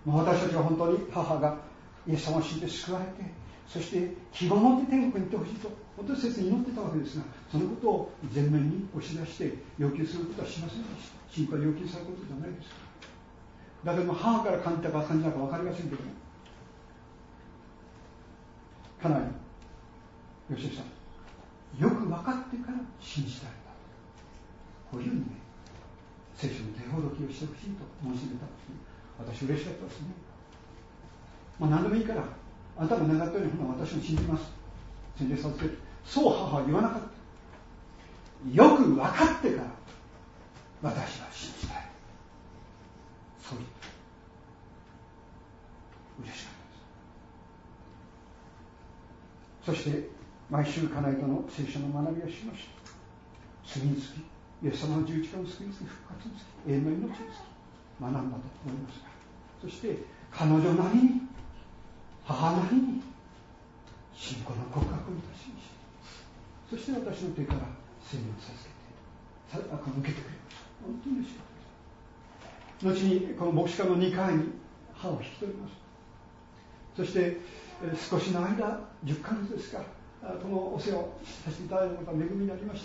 私たちは本当に母がイエス様を信じて救われて、そして希望を持って天国に行ってほしいと本当に切に祈ってたわけですが、そのことを前面に押し出して要求することはしませんでした。心配要求されることじゃないです。だけども母から感じたか感じたか分かりませんけども、かなり吉田さんよく分かってから信じたいんだ、こういうふうにね、聖書の手ほどきをしてほしいと申し上げたんですね。私嬉しかったですね。何でもいいからあなたが願ったように私を信じます、洗礼授ける、そう母は言わなかった。よく分かってから私は信じたい、そう言った。嬉しかったです。そして毎週家内との聖書の学びをしました。次につきイエス様の十字架の救いにつき、復活につき、永遠の命につき学んだと思いますが、そして彼女なりに、母なりに信仰の告白をいたしました。そして私の手から聖霊を授けて受けてくれました。本当に嬉しかったです。後にこの牧師館の2階に母を引き取りました。そして少しの間、10ヶ月ですか、このお世話をさせていただいたことが恵みになりました。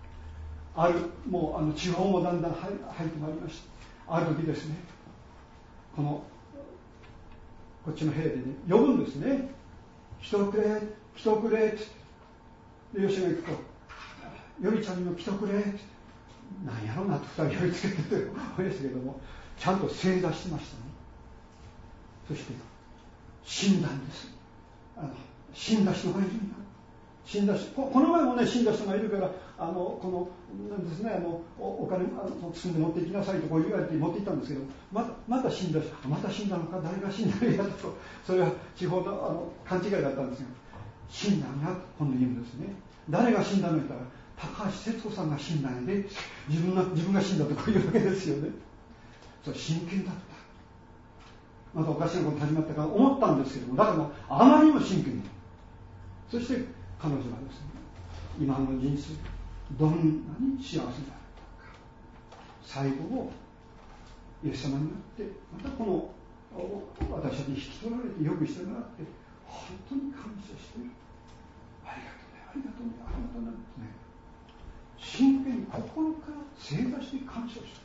もう地方もだんだん入ってまいりました。ある時ですね、こっちの部屋でね、呼ぶんですね。人くれ、人くれって。で、吉が行くと、よりちゃんにも来てくれって。なんやろうなと2人呼びつけてて思いましたけども、ちゃんと正座してましたね。そして死んだんです。死んだ人がいるんだ。死んだ人、この前もね、死んだ人がいるから、なんですね、お金積んで持って行きなさいとこう言われて持って行ったんですけど、また死んだ人、また死んだのか、誰が死んだのやと、それは地方の勘違いだったんですよ。死んだんやと今度言うんですね。誰が死んだの言ったら、高橋節子さんが死んだんやで、自分が死んだとこういうわけですよね。それ真剣だった。またおかしなこと始まったから思ったんですけども、だからあまりにも真剣だ。そして彼女はですね、今の人生どんなに幸せだったか、最後をイエス様になって、またこの私たちに引き取られてよくしてもらって、本当に感謝している。ありがとうね、ありがとうね、ありがとうねってね、真剣に心から正座して感謝している。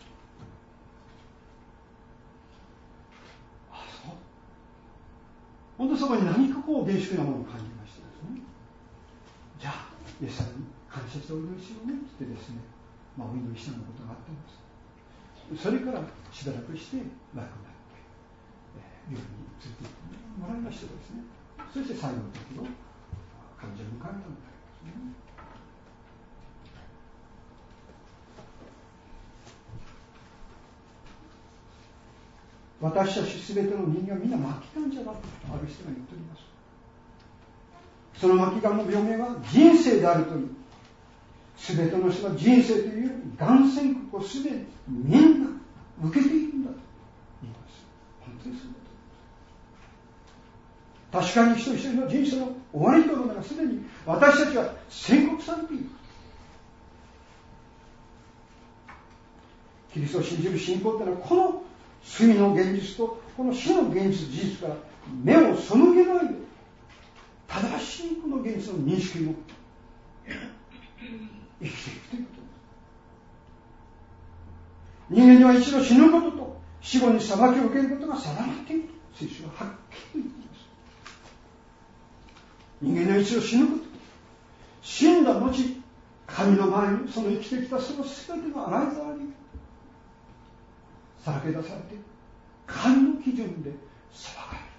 あ、そう。本当そこに何かこう厳粛なものを感じましたですね。じゃあイエス様に感謝してお祈りしようねってですね、お祈りしたようなことがあったんです。それからしばらくして楽になって病院に連れて行ってもらいましてですね、そして最後の時の患者を迎えたんですね。私たちすべての人間はみんな末期患者だとある人が言っております。その末期がんの病名は人生であるという、すべての人が人生というがん宣告をすでにみんな受けているんだと言います。本当にそうだと。確かに一人一人の人生の終わりというのがすでに私たちは宣告されている。キリストを信じる信仰というのは、この罪の現実とこの死の現実、事実から目を背けないで、正しいこの現実の認識を持って生きていくということです。人間には一度死ぬことと死後に裁きを受けることが定まっていると聖書ははっきりと言っています。人間には一度死ぬことと、死んだ後神の前にその生きてきたその全ての洗いざらにさらけ出されて、神の基準で裁かれる。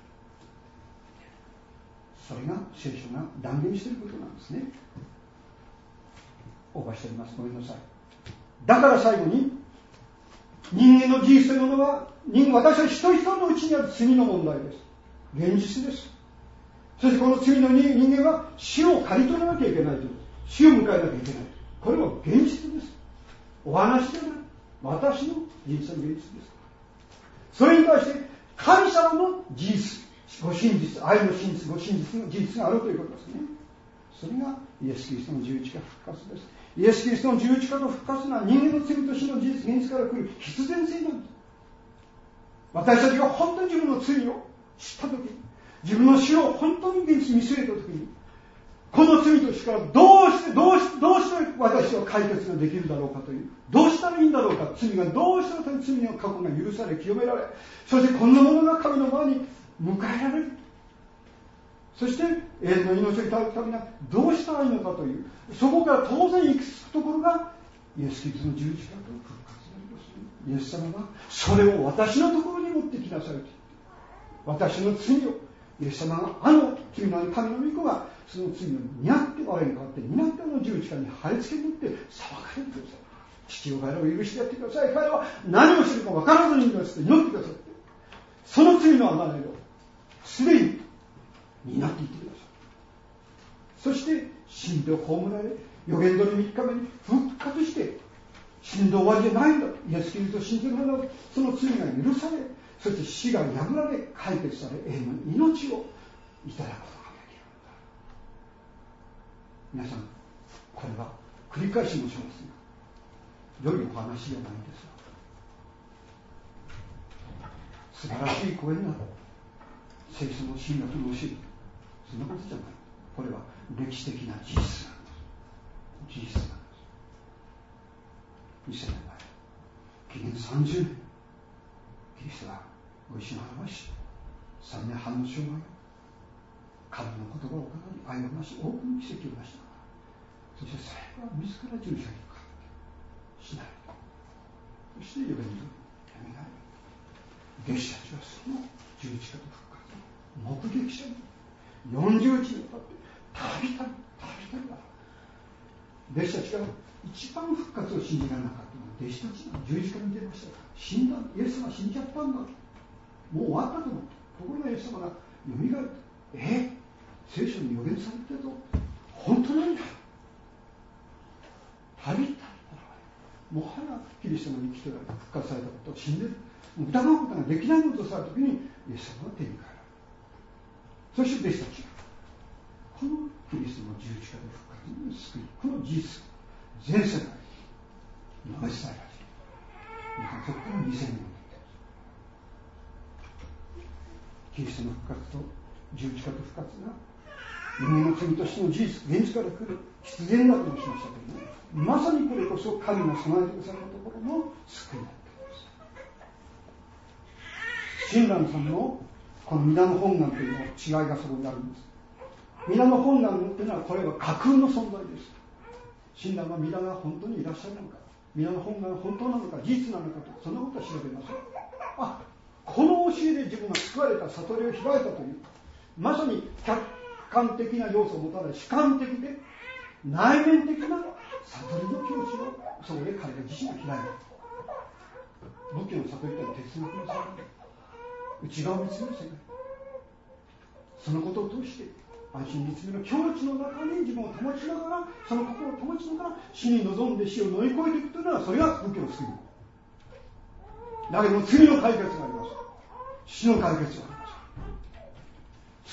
それが聖書が断言していることなんですね。オーバーしております。ごめんなさい。だから最後に、人間の人生というものは、私たち一人一人のうちにある罪の問題です。現実です。そしてこの罪の人間は死を刈り取らなきゃいけないという。死を迎えなきゃいけない。これは現実です。お話ではない。私の人生の現実です。それに対して神様の事実、ご真実、愛の真実、ご真実の事実があるということですね。それがイエス・キリストの十字架復活です。イエス・キリストの十字架の復活は人間の罪と死の事実、現実から来る必然性なんです。 私たちが本当に自分の罪を知ったときに、自分の死を本当に現実に見据えたときに、この罪と死からどうして私は解決ができるだろうかという、どうしたらいいんだろうか、罪がどうしたら罪の過去が許され清められ、そしてこんなものが神の前に迎えられる、そして永遠の命をいただくためにはどうしたらいいのかという、そこから当然行き着くところがイエス・キリストの十字架と復活であります。イエス様はそれを私のところに持ってきなさいと言って、私の罪をイエス様が君の神の御子がその罪を担って我に代わって担って十字架に貼り付けに行って裁かれてください。父を彼を許してやってください。彼は何をしているか分からずにいますと祈ってくださって、その罪の贖いをすでに担っていってください。そして死んで葬られ、預言通り3日目に復活して、死んで終わりじゃないんだ、イエス・キリストを信じるならその罪が許され、そして死が破られ解決され、永遠の命をいただくことができるんだ。皆さん、これは繰り返し申しますが、良いお話じゃないんですよ。素晴らしい声になる聖書の神学の教え、そんなことじゃない。これは歴史的な事実なんです。事実なんです。2000年前、紀元30年、キリストはご意志を表し、3年半の生涯を神の言葉を語り、愛をなし、多くの奇跡をなしながら、そして最後は自ら十字架にかかって死なれた。そして預言とやめられる。弟子たちはその十字架と復活を目撃者に40日にわたってたびたび弟子たちが一番復活を信じられなかったのは、弟子たちが十字架に出ましたから、死んだ、イエスが死んじゃったんだ、もう終わったと思った。ところがイエス様がよみがえった。聖書に予言されてると本当なんだ。たびたびもはやキリストの生きておられ復活されたことを死んでる、疑うことができないこととされたときにイエス様が手に変えられる。そして弟子たちがこのキリストの十字架で復活に救い、この事実全世界に述べ伝えられている。そこから2000年を経ってキリストの復活と十字架と復活が人間の罪としての事実、現実から来る必然だと申しましたけれども、まさにこれこそ神が備えてくださったところの救いだったんです。親鸞さんのこの皆の本願というの違いがそこにあるんです。皆の本願というのはこれは架空の存在です。親鸞は皆が本当にいらっしゃるのか、皆の本願が本当なのか、事実なのかと、そんなことは調べません。この教えで自分が救われた、悟りを開いたという、まさに客観的な要素を持たない主観的で内面的な悟りの境地をそこで彼が自身が開いた。仏教の悟りというのは哲学の世界、内側を見つめる世界、そのことを通して安心見つめの境地の中に自分を保ちながら、その心を保ちながら死に臨んで死を乗り越えていくというのは、それが仏教の救いだけども、罪の解決があります。死の解決があります。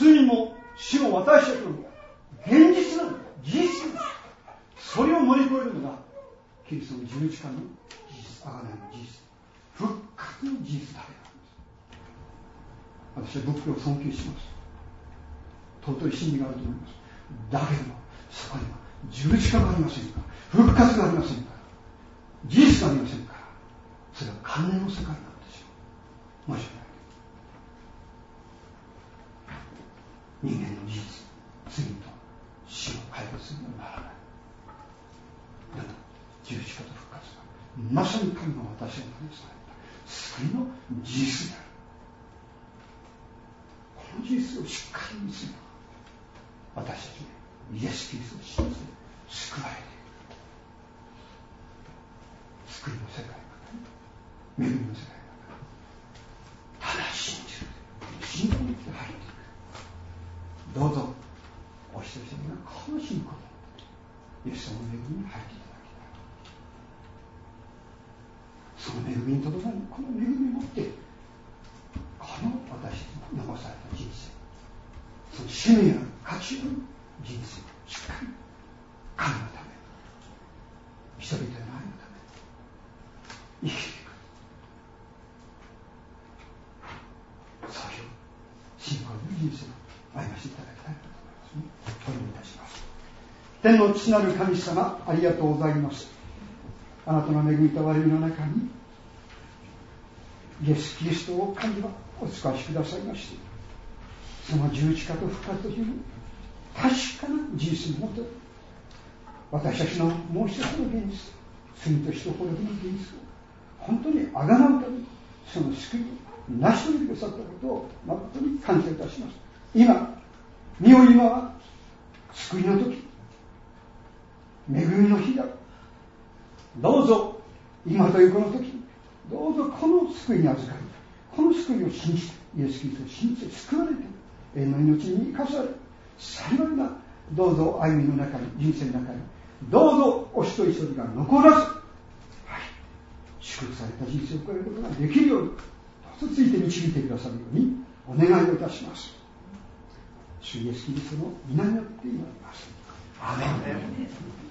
罪も死も私たちの現実なの、事実なの。それを乗り越えるのがキリストの十字架の事実、贖いの事実、復活の事実だけなんです。私は仏教を尊敬します。尊い真理があると思います。だけどもそこには十字架がありませんか、復活がありませんか、事実がありませんか。それは観念の世界なんですよ。申し訳ない。人間の事実、罪と死を解決するにはならない。だと十字架と復活はまさに神が私を試された救いの事実である。この事実をしっかり見つめ、私たちはイエス・キリストを信じて救われている。救いの世界の中に、恵みの世界の中に、ただ信じる、信仰に入っていく。どうぞお一人一人がこの信仰にイエス様の恵みに入っていただきたい。その恵みにとどまり、この恵みを持ってこの私たちの残された人生、その使命ある価値の人生をしっかり神のため、人々の愛のため生きていく。 信仰の人生を歩ませていただきたいと思いますね。お祈りいたします。天の父なる神様、ありがとうございます。あなたの恵みと憐れみの中にイエス・キリストを神はお使わしくださいまして、その十字架と復活という確かな事実のもと、私たちのもう一つの現実、罪と人滅びの現実を本当にあがなうために、その救いを成し遂げてくださったことを誠に感謝いたします。身を今は救いの時、恵みの日だ。どうぞ今というこの時、どうぞこの救いに預かり、この救いを信じて、イエス・キリストを信じて救われて、永遠の命に生かされ、幸いなどうぞ歩みの中に、人生の中にどうぞお一人一人が残らず、祝福された人生を送ることができるように、どうぞついて導いてくださるようにお願いをいたします。主イエス・キリストの皆によって祈ります。アーメン。